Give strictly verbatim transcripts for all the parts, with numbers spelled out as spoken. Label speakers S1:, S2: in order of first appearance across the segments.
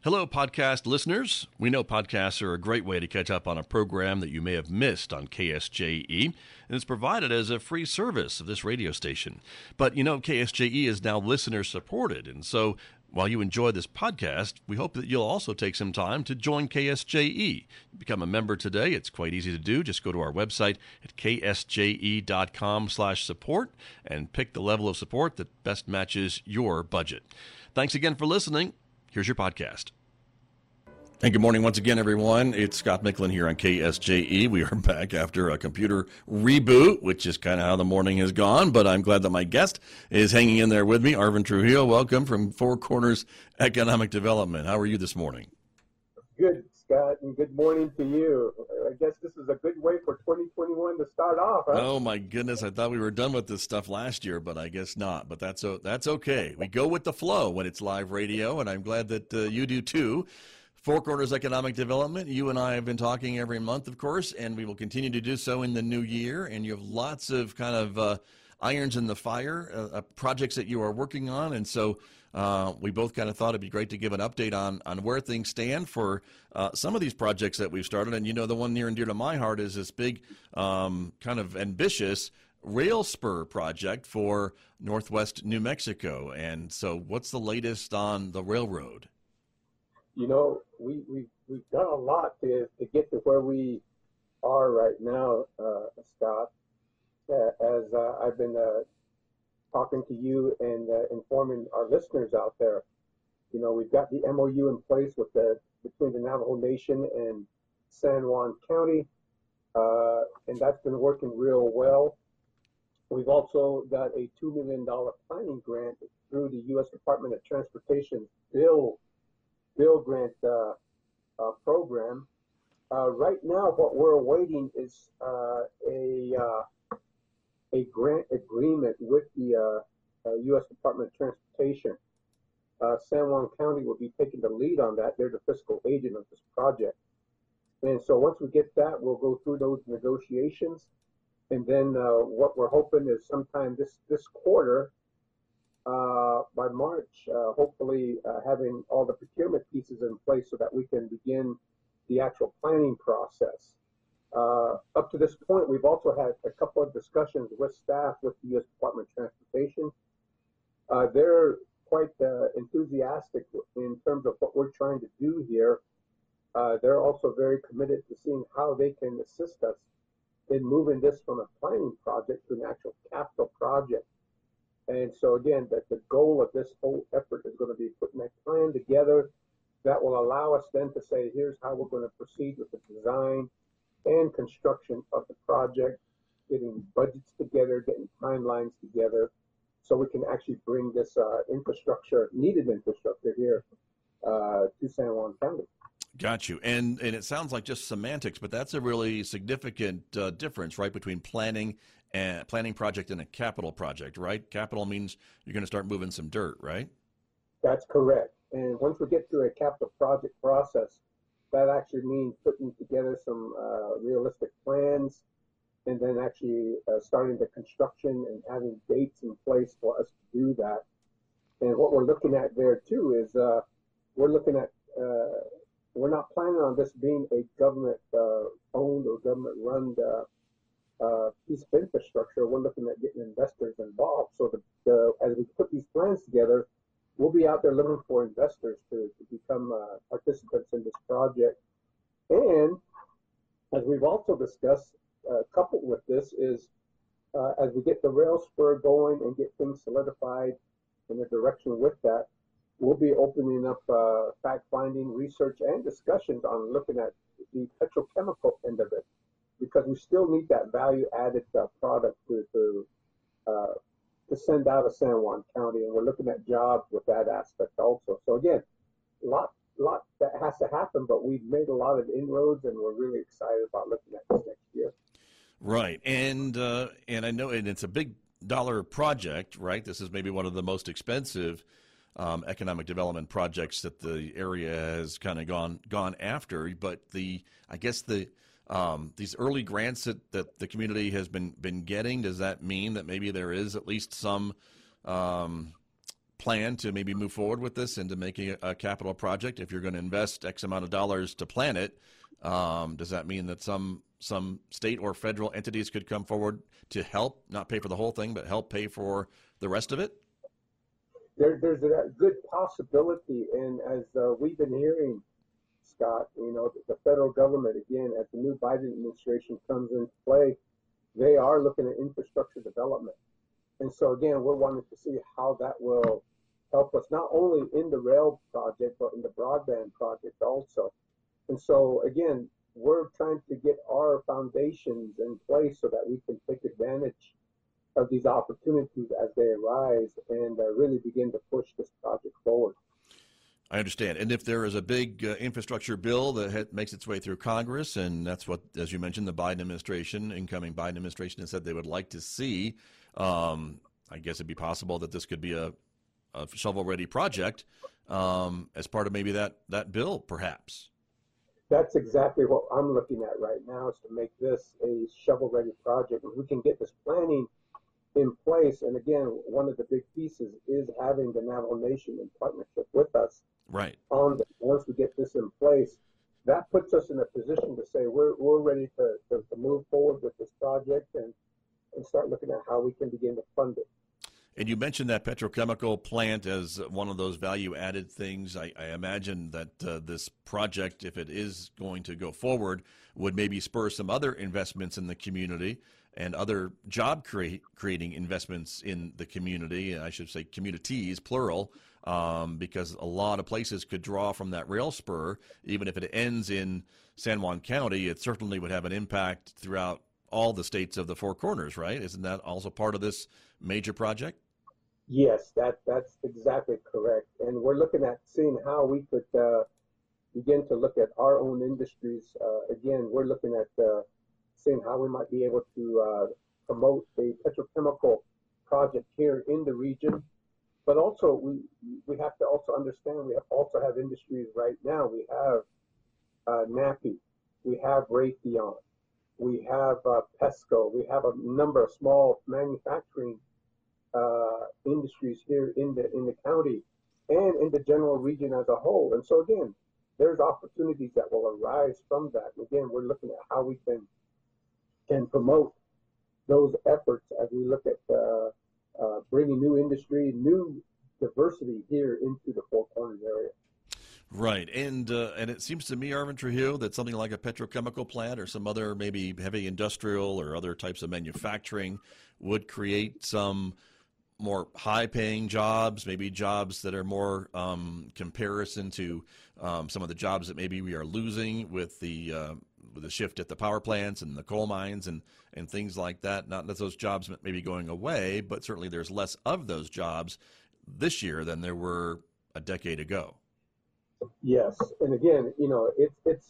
S1: Hello, podcast listeners. We know podcasts are a great way to catch up on a program that you may have missed on K S J E, and it's provided as a free service of this radio station. But you know, K S J E is now listener supported, and so while you enjoy this podcast, we hope that you'll also take some time to join K S J E. Become a member today. It's quite easy to do. Just go to our website at k s j e dot com slash support and pick the level of support that best matches your budget. Thanks again for listening. Here's your podcast. And good morning once again, everyone. It's Scott Micklin here on K S J E. We are back after a computer reboot, which is kind of how the morning has gone, but I'm glad that my guest is hanging in there with me. Arvin Trujillo, welcome from Four Corners Economic Development. How are you this morning?
S2: Good, Scott, and good morning to you. I guess this is a good way for twenty twenty-one to start off, huh?
S1: Oh, my goodness. I thought we were done with this stuff last year, but I guess not. But that's that's okay. We go with the flow when it's live radio, and I'm glad that uh, you do too. Four Corners Economic Development, you and I have been talking every month, of course, and we will continue to do so in the new year. And you have lots of kind of uh, irons in the fire, uh, uh, projects that you are working on. And so uh, we both kind of thought it'd be great to give an update on, on where things stand for uh, some of these projects that we've started. And, you know, the one near and dear to my heart is this big um, kind of ambitious rail spur project for Northwest New Mexico. And so what's the latest on the railroad?
S2: You know, we, we, we've done a lot to, to get to where we are right now, uh, Scott. Uh, as uh, I've been uh, talking to you and uh, informing our listeners out there, you know, we've got the M O U in place with the between the Navajo Nation and San Juan County, uh, and that's been working real well. We've also got a two million dollars planning grant through the U S Department of Transportation's bill bill grant uh, uh, program. Uh, right now, what we're awaiting is uh, a uh, a grant agreement with the uh, uh, U S Department of Transportation. Uh, San Juan County will be taking the lead on that. They're the fiscal agent of this project. And so once we get that, we'll go through those negotiations. And then uh, what we're hoping is sometime this, this quarter, Uh, by March, uh, hopefully uh, having all the procurement pieces in place so that we can begin the actual planning process. Uh, up to this point, we've also had a couple of discussions with staff with the U S Department of Transportation. Uh, they're quite uh, enthusiastic in terms of what we're trying to do here. Uh, they're also very committed to seeing how they can assist us in moving this from a planning project to an actual capital project. And so again, that the goal of this whole effort is going to be putting that plan together that will allow us then to say, here's how we're going to proceed with the design and construction of the project, getting budgets together, getting timelines together, so we can actually bring this uh, infrastructure, needed infrastructure here uh, to San Juan County.
S1: Got you. And and it sounds like just semantics, but that's a really significant uh, difference, right, between planning and planning project and a capital project, right? Capital means you're going to start moving some dirt, right?
S2: That's correct. And once we get to a capital project process, that actually means putting together some uh, realistic plans and then actually uh, starting the construction and having dates in place for us to do that. And what we're looking at there too is uh, we're looking at uh, we're not planning on this being a government uh, owned or government run uh, uh, piece of infrastructure. We're looking at getting investors involved. So the, the, as we put these plans together, we'll be out there looking for investors to, to become uh, participants in this project. And as we've also discussed, uh, coupled with this is uh, as we get the rail spur going and get things solidified in the direction with that, we'll be opening up uh, fact-finding research and discussions on looking at the petrochemical end of it, because we still need that value-added uh, product to to, uh, to send out of San Juan County, and we're looking at jobs with that aspect also. So again, a lot, lot that has to happen, but we've made a lot of inroads, and we're really excited about looking at this next year.
S1: Right, and uh, and I know, and it's a big dollar project, right? This is maybe one of the most expensive Um, economic development projects that the area has kind of gone gone after, but the I guess the um, these early grants that, that the community has been been getting, does that mean that maybe there is at least some um, plan to maybe move forward with this into making a, a capital project? If you're going to invest X amount of dollars to plan it, um, does that mean that some some state or federal entities could come forward to help, not pay for the whole thing, but help pay for the rest of it?
S2: There, there's a good possibility, and as uh, we've been hearing, Scott, you know, the federal government, again, as the new Biden administration comes into play, they are looking at infrastructure development. And so, again, we're wanting to see how that will help us, not only in the rail project, but in the broadband project also. And so, again, we're trying to get our foundations in place so that we can take advantage of these opportunities as they arise and uh, really begin to push this project forward.
S1: I understand. And if there is a big uh, infrastructure bill that ha- makes its way through Congress, and that's what, as you mentioned, the Biden administration, incoming Biden administration, has said they would like to see, um, I guess it'd be possible that this could be a, a shovel-ready project um, as part of maybe that, that bill, perhaps.
S2: That's exactly what I'm looking at right now, is to make this a shovel-ready project. If we can get this planning in place, and again, one of the big pieces is having the Navajo Nation in partnership with us.
S1: Right.
S2: On the, once we get this in place, that puts us in a position to say we're we're ready to, to, to move forward with this project and, and start looking at how we can begin to fund it.
S1: And you mentioned that petrochemical plant as one of those value-added things. I, I imagine that uh, this project, if it is going to go forward, would maybe spur some other investments in the community and other job crea- creating investments in the community. I should say communities, plural, um, because a lot of places could draw from that rail spur. Even if it ends in San Juan County, it certainly would have an impact throughout all the states of the Four Corners, right? Isn't that also part of this major project?
S2: Yes, that that's exactly correct. And we're looking at seeing how we could uh, begin to look at our own industries. Uh, again, we're looking at uh, seeing how we might be able to uh, promote a petrochemical project here in the region. But also, we we have to also understand we have also have industries right now. We have uh, NAPI, we have Raytheon, we have uh, Pesco, we have a number of small manufacturing uh, industries here in the in the county and in the general region as a whole. And so again, there's opportunities that will arise from that. And again, we're looking at how we can can promote those efforts as we look at uh, uh, bringing new industry, new diversity here into the Four Corners area.
S1: Right, and uh, and it seems to me, Arvin Trujillo, that something like a petrochemical plant or some other maybe heavy industrial or other types of manufacturing would create some more high-paying jobs, maybe jobs that are more um, comparison to um, some of the jobs that maybe we are losing with the uh, with the shift at the power plants and the coal mines and, and things like that. Not that those jobs may be going away, but certainly there's less of those jobs this year than there were a decade ago.
S2: Yes, and again, you know, it's it's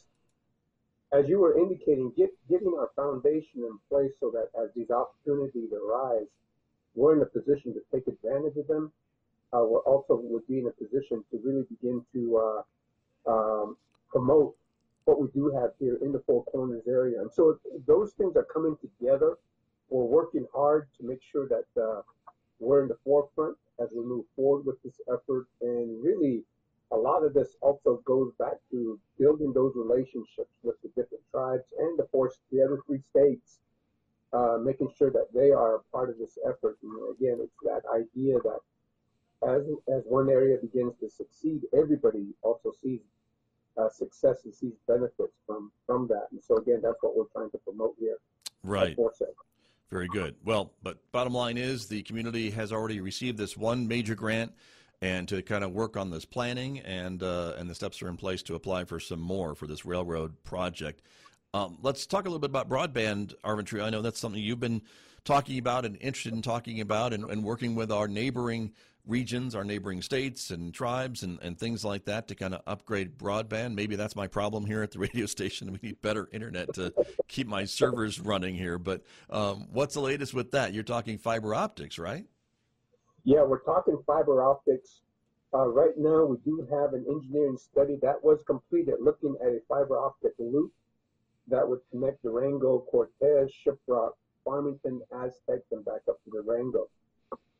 S2: as you were indicating, get, getting our foundation in place so that as these opportunities arise, we're in a position to take advantage of them. Uh, we're also would be in a position to really begin to uh, um, promote what we do have here in the Four Corners area. And so those things are coming together. We're working hard to make sure that uh, we're in the forefront as we move forward with this effort. And really, a lot of this also goes back to building those relationships with the different tribes and the four, the other three states, uh, making sure that they are a part of this effort. And again, it's that idea that as as one area begins to succeed, everybody also sees uh, success and sees benefits from from that. And so again, that's what we're trying to promote here.
S1: Right. Very good. Well, but bottom line is the community has already received this one major grant, and to kind of work on this planning, and uh, and the steps are in place to apply for some more for this railroad project. Um, let's talk a little bit about broadband, Arvin Trujillo. I know that's something you've been talking about and interested in talking about, and, and working with our neighboring regions, our neighboring states and tribes and, and things like that to kind of upgrade broadband. Maybe that's my problem here at the radio station. We need better internet to keep my servers running here. But um, what's the latest with that? You're talking fiber optics, right?
S2: Yeah, we're talking fiber optics. Uh, right now, we do have an engineering study that was completed looking at a fiber optic loop that would connect Durango, Cortez, Shiprock, Farmington, Aztec, and back up to Durango.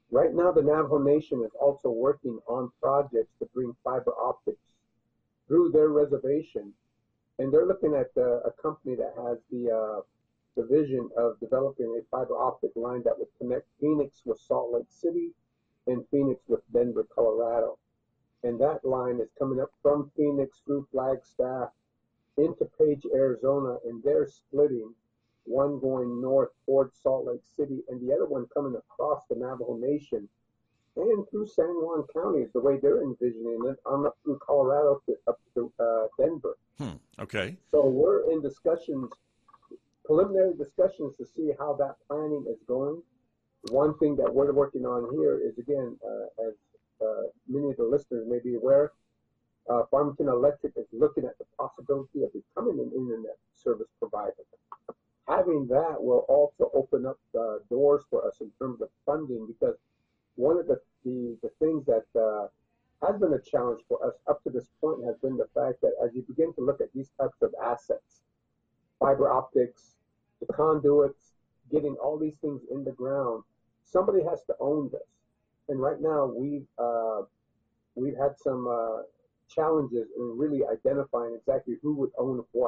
S2: Right now, the Navajo Nation is also working on projects to bring fiber optics through their reservation, and they're looking at uh, a company that has the uh, the vision of developing a fiber optic line that would connect Phoenix with Salt Lake City and Phoenix with Denver, Colorado. And that line is coming up from Phoenix through Flagstaff into Page, Arizona, and they're splitting, one going north towards Salt Lake City and the other one coming across the Navajo Nation and through San Juan County is the way they're envisioning it, on up through Colorado to, up to uh, Denver.
S1: Hmm. Okay.
S2: So we're in discussions, preliminary discussions to see how that planning is going. One thing that we're working on here is, again, uh, as uh, many of the listeners may be aware, uh, Farmington Electric is looking at the possibility of becoming an internet service provider. Having that will also open up uh, doors for us in terms of funding, because one of the, the, the things that uh, has been a challenge for us up to this point has been the fact that as you begin to look at these types of assets, fiber optics, the conduits, getting all these things in the ground, somebody has to own this. And right now we've uh, we've had some uh, challenges in really identifying exactly who would own what.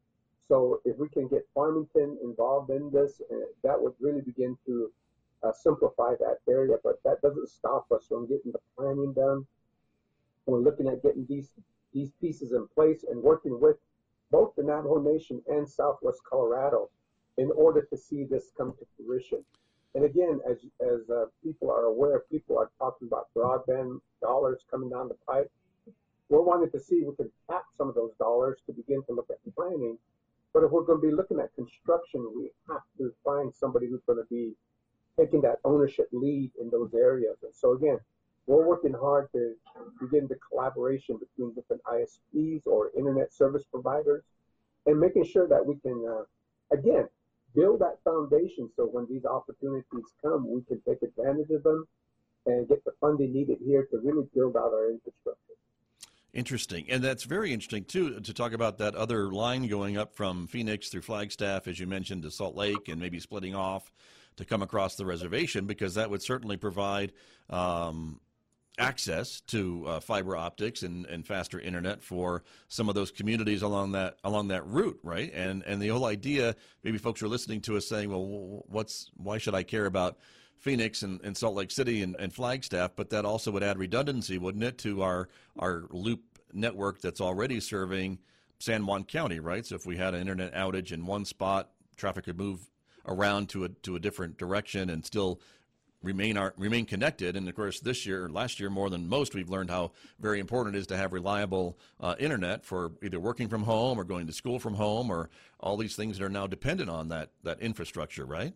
S2: So if we can get Farmington involved in this, uh, that would really begin to uh, simplify that area. But that doesn't stop us from getting the planning done. We're looking at getting these these pieces in place and working with both the Navajo Nation and Southwest Colorado in order to see this come to fruition. And again, as as uh, people are aware, people are talking about broadband dollars coming down the pipe. We're wanting to see if we can tap some of those dollars to begin to look at planning. But if we're going to be looking at construction, we have to find somebody who's going to be taking that ownership lead in those areas. And so again, we're working hard to begin the collaboration between different I S Ps or internet service providers and making sure that we can, uh, again, build that foundation so when these opportunities come, we can take advantage of them and get the funding needed here to really build out our infrastructure.
S1: Interesting. And that's very interesting, too, to talk about that other line going up from Phoenix through Flagstaff, as you mentioned, to Salt Lake and maybe splitting off to come across the reservation, because that would certainly provide um, access to uh, fiber optics and, and faster internet for some of those communities along that along that route, right? And and the whole idea, maybe folks are listening to us saying, well, what's why should I care about Phoenix and, and Salt Lake City and, and Flagstaff? But that also would add redundancy, wouldn't it, to our our loop network that's already serving San Juan County, right? So if we had an internet outage in one spot, traffic could move around to a to a different direction and still remain our, remain connected. And of course, this year, last year, more than most, we've learned how very important it is to have reliable uh, internet for either working from home or going to school from home, or all these things that are now dependent on that that infrastructure, right?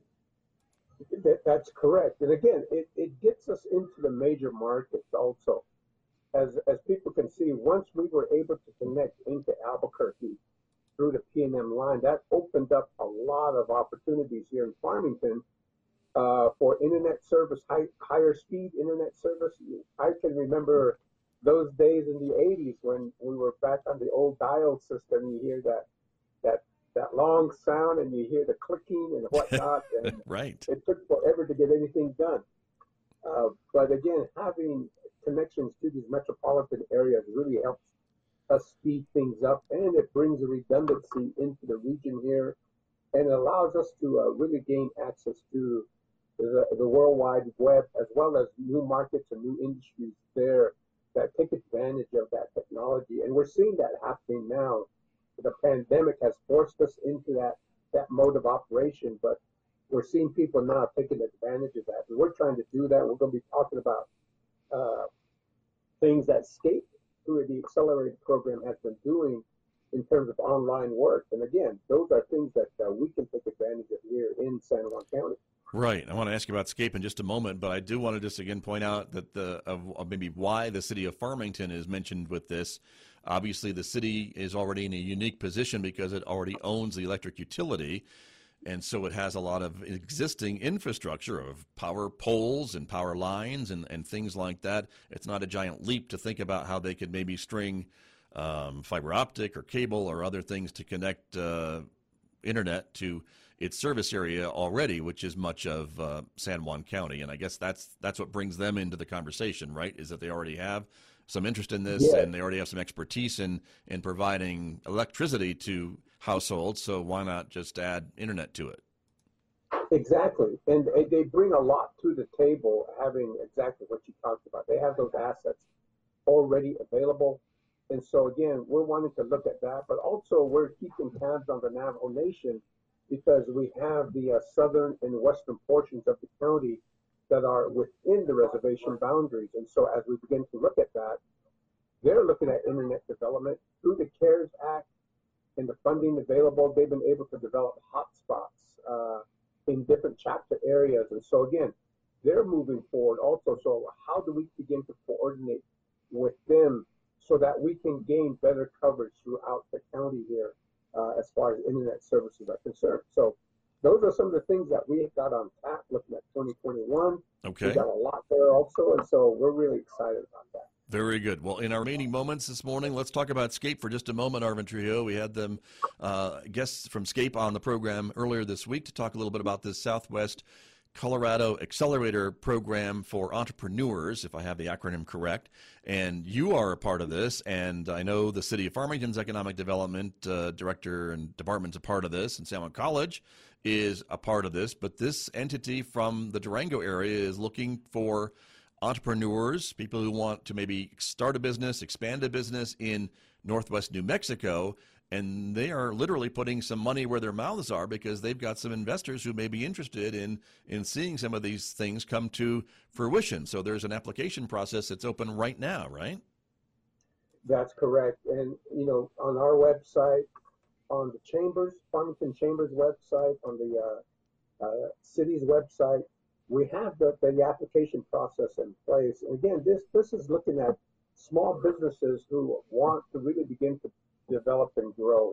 S2: That, that's correct. And again, it, it gets us into the major markets also. As as people can see, once we were able to connect into Albuquerque through the P and M line, that opened up a lot of opportunities here in Farmington uh, for internet service, high, higher speed internet service. I can remember those days in the eighties when we were back on the old dial system. You hear that that that long sound and you hear the clicking and whatnot. And
S1: right.
S2: It took forever to get anything done. Uh, but again, having connections to these metropolitan areas really helps us speed things up, and it brings a redundancy into the region here, and it allows us to uh, really gain access to the, the World Wide Web, as well as new markets and new industries there that take advantage of that technology. And we're seeing that happening now. The pandemic has forced us into that, that mode of operation, but we're seeing people now taking advantage of that. And we're trying to do that. We're going to be talking about uh, things that SCAPE, through the accelerated program, has been doing in terms of online work. And again, those are things that uh, we can take advantage of here in San Juan County.
S1: Right. I want to ask you about SCAPE in just a moment, but I do want to just again point out that the of, of maybe why the city of Farmington is mentioned with this. Obviously, the city is already in a unique position because it already owns the electric utility. And so it has a lot of existing infrastructure of power poles and power lines and, and things like that. It's not a giant leap to think about how they could maybe string um, fiber optic or cable or other things to connect uh, internet to its service area already, which is much of uh, San Juan County. And I guess that's that's what brings them into the conversation, right? Is that they already have some interest in this,
S2: Yeah.
S1: and they already have some expertise in in providing electricity to households. So why not just add internet to it?
S2: Exactly. And uh, they bring a lot to the table, having exactly what you talked about. They have those assets already available. And so, again, we're wanting to look at that, but also we're keeping tabs on the Navajo Nation because we have the uh, southern and western portions of the county that are within the reservation boundaries. And so, as we begin to look at that, they're looking at internet development through the CARES Act and the funding available. They've been able to develop hotspots uh, in different chapter areas. And so, again, they're moving forward also. So, how do we begin to coordinate with them so that we can gain better coverage throughout the county here uh, as far as internet services are concerned? So, those are some of the things that we got on tap looking at twenty twenty-one.
S1: Okay.
S2: We got a lot there also, and so we're really excited about that.
S1: Very good. Well, in our remaining moments this morning, let's talk about SCAPE for just a moment, Arvin Trujillo. We had them, uh, guests from SCAPE on the program earlier this week to talk a little bit about this Southwest Colorado Accelerator Program for Entrepreneurs, if I have the acronym correct. And you are a part of this, and I know the City of Farmington's Economic Development uh, Director and Department's a part of this, and San Juan College is a part of this. But this entity from the Durango area is looking for entrepreneurs, people who want to maybe start a business, expand a business in Northwest New Mexico, and they are literally putting some money where their mouths are because they've got some investors who may be interested in in seeing some of these things come to fruition. So there's an application process that's open right now, right?
S2: That's correct. And, you know, on our website, on the Chambers, Farmington Chambers website, on the uh, uh, city's website, we have the, the application process in place. And again, this this is looking at small businesses who want to really begin to develop and grow.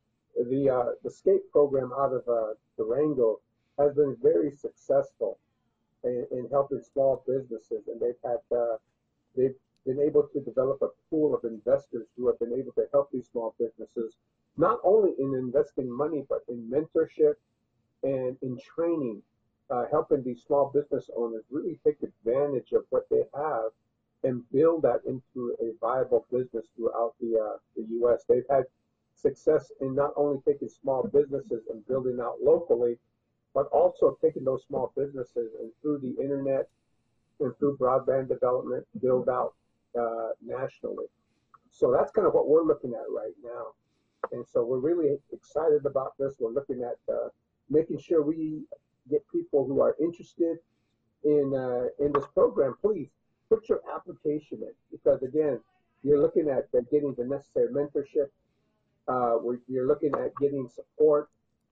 S2: The uh, the SCAPE program out of uh, Durango has been very successful in, in helping small businesses, and they've had uh, they've been able to develop a pool of investors who have been able to help these small businesses, not only in investing money, but in mentorship and in training. Uh, helping these small business owners really take advantage of what they have and build that into a viable business throughout the uh, the U S. They've had success in not only taking small businesses and building out locally, but also taking those small businesses and through the internet and through broadband development, build out uh, nationally. So that's kind of what we're looking at right now. And so we're really excited about this. We're looking at uh, making sure we get people who are interested in uh, in this program. Please put your application in, because again, you're looking at uh, getting the necessary mentorship. Uh, we're, you're looking at getting support,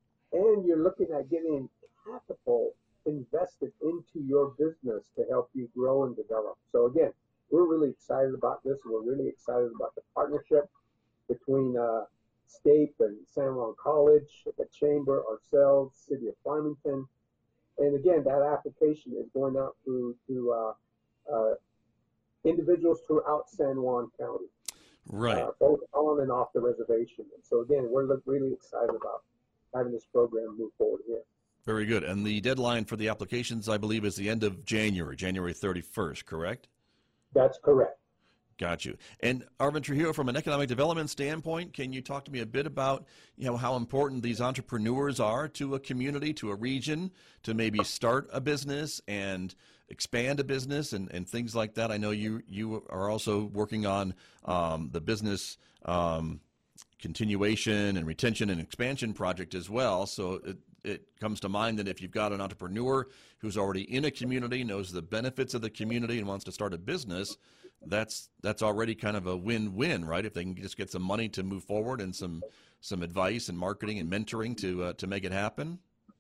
S2: and you're looking at getting capital invested into your business to help you grow and develop. So again, we're really excited about this. We're really excited about the partnership between uh, SCAPE and San Juan College, the Chamber, ourselves, City of Farmington. And again, that application is going out through to uh, uh, individuals throughout San Juan County,
S1: Right.
S2: uh, both on and off the reservation. And so again, we're really excited about having this program move forward here.
S1: Very good. And the deadline for the applications, I believe, is the end of January, January thirty-first, correct?
S2: That's correct.
S1: Got you. And Arvin Trujillo, from an economic development standpoint, can you talk to me a bit about, you know, how important these entrepreneurs are to a community, to a region, to maybe start a business and expand a business and, and things like that? I know you you are also working on um, the business um, continuation and retention and expansion project as well. So it, it comes to mind that if you've got an entrepreneur who's already in a community, knows the benefits of the community and wants to start a business, that's that's already kind of a win-win, right? If they can just get some money to move forward and some some advice and marketing and mentoring to uh, to make it happen.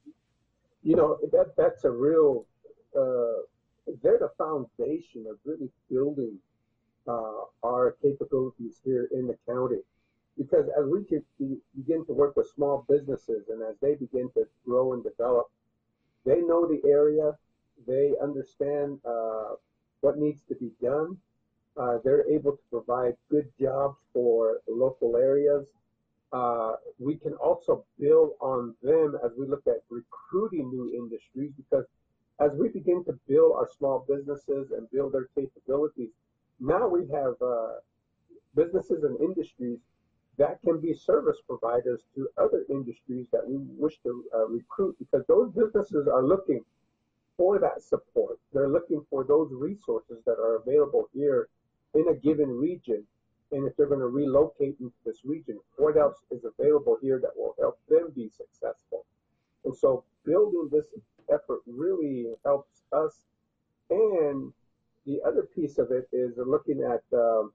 S2: You know, that that's a real, uh, they're the foundation of really building uh, our capabilities here in the county. Because as we can begin to work with small businesses and as they begin to grow and develop, they know the area, they understand uh, what needs to be done. Uh, they're able to provide good jobs for local areas. Uh, we can also build on them as we look at recruiting new industries, because as we begin to build our small businesses and build their capabilities, now we have uh, businesses and industries that can be service providers to other industries that we wish to uh, recruit, because those businesses are looking for that support. They're looking for those resources that are available here in a given region. And if they're going to relocate into this region, what else is available here that will help them be successful? And so building this effort really helps us. And the other piece of it is looking at um,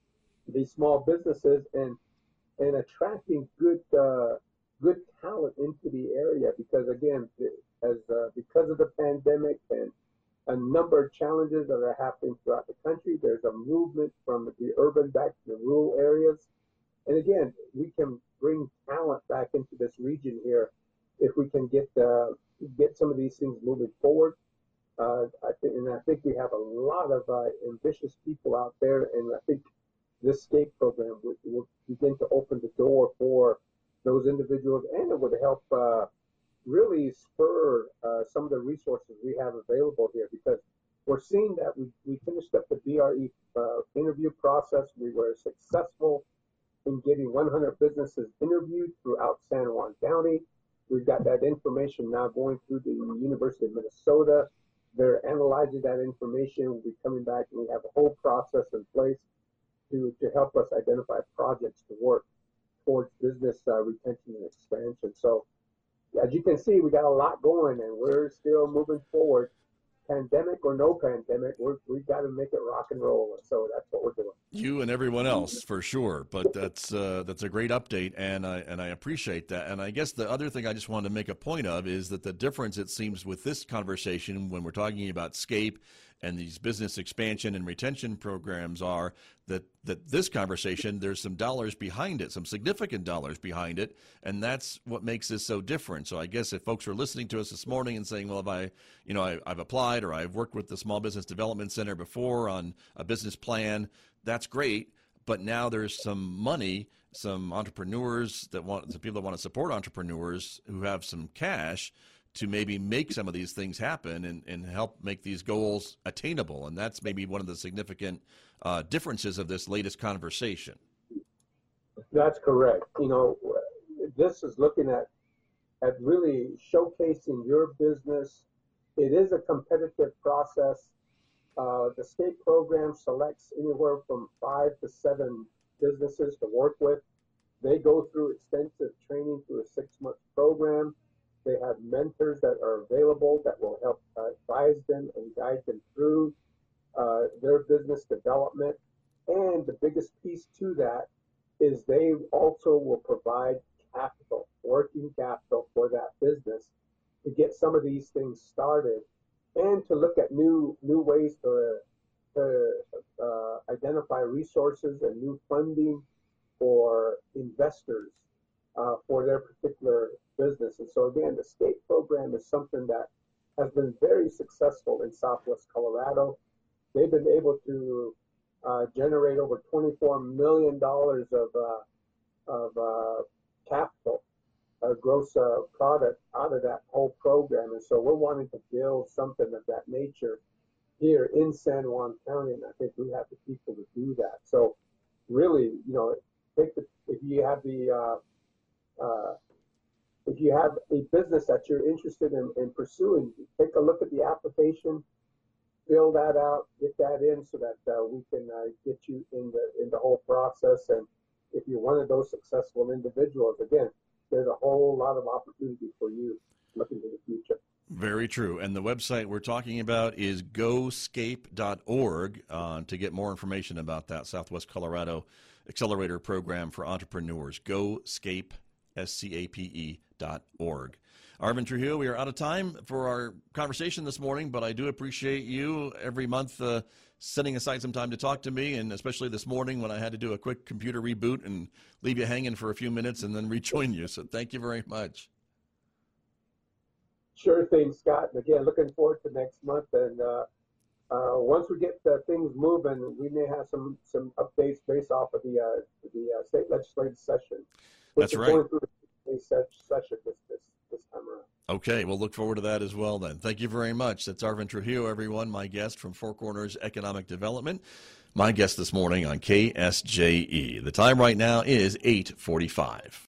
S2: these small businesses and and attracting good uh, good talent into the area, because again, as uh, because of the pandemic and a number of challenges that are happening throughout the country, there's a movement from the urban back to the rural areas. And again, we can bring talent back into this region here if we can get uh, get some of these things moving forward. Uh, I think, and I think we have a lot of uh, ambitious people out there, and I think this SCAPE program will, will begin to open the door for those individuals, and it would help uh, really spur uh, some of the resources we have available here, because we're seeing that we, we finished up the B R E uh, interview process. We were successful in getting one hundred businesses interviewed throughout San Juan County. We've got that information now going through the University of Minnesota. They're analyzing that information. We'll be coming back, and we have a whole process in place to, to help us identify projects to work towards business uh, retention and expansion. So as you can see, we got a lot going, and we're still moving forward. Pandemic or no pandemic, we're, we've got to make it rock and roll. And so that's what we're doing.
S1: You and everyone else, for sure. But that's uh, that's a great update, and I and I appreciate that. And I guess the other thing I just wanted to make a point of is that the difference, it seems, with this conversation when we're talking about SCAPE and these business expansion and retention programs are that, that this conversation, there's some dollars behind it, some significant dollars behind it, and that's what makes this so different. So I guess if folks are listening to us this morning and saying, well, if I, you know, I, I've applied or I've worked with the Small Business Development Center before on a business plan, that's great, but now there's some money, some entrepreneurs that want, some people that want to support entrepreneurs who have some cash to maybe make some of these things happen and, and help make these goals attainable. And that's maybe one of the significant uh, differences of this latest conversation.
S2: That's correct. You know, this is looking at, at really showcasing your business. It is a competitive process. Uh, the SCAPE program selects anywhere from five to seven businesses to work with. They go through extensive training through a six-month program. They have mentors that are available that will help uh, advise them and guide them through uh, their business development. And the biggest piece to that is they also will provide capital, working capital for that business to get some of these things started and to look at new new ways to, to uh, identify resources and new funding for investors uh, for their particular business. And so again, the SCAPE program is something that has been very successful in Southwest Colorado. They've been able to uh, generate over twenty-four million dollars of, uh, of uh, capital, uh, gross uh, product out of that whole program. And so we're wanting to build something of that nature here in San Juan County, and I think we have the people to do that. So really, you know, take the, if you have the uh, uh, If you have a business that you're interested in, in pursuing, take a look at the application, fill that out, get that in so that uh, we can uh, get you in the in the whole process. And if you're one of those successful individuals, again, there's a whole lot of opportunity for you looking to the future.
S1: Very true. And the website we're talking about is go scape dot org uh, to get more information about that Southwest Colorado Accelerator Program for Entrepreneurs. Go Scape, S C A P E dot org. Arvin Trujillo, we are out of time for our conversation this morning, but I do appreciate you every month uh, setting aside some time to talk to me, and especially this morning when I had to do a quick computer reboot and leave you hanging for a few minutes and then rejoin you. So thank you very much.
S2: Sure thing, Scott. And again, looking forward to next month. And uh, uh, once we get uh, things moving, we may have some some updates based off of the uh, the uh, state legislative session.
S1: That's right.
S2: Going through be such such a this this, this time around.
S1: Okay, we'll look forward to that as well then. Thank you very much. That's Arvin Trujillo, everyone, my guest from Four Corners Economic Development. My guest this morning on K S J E. The time right now is eight forty-five.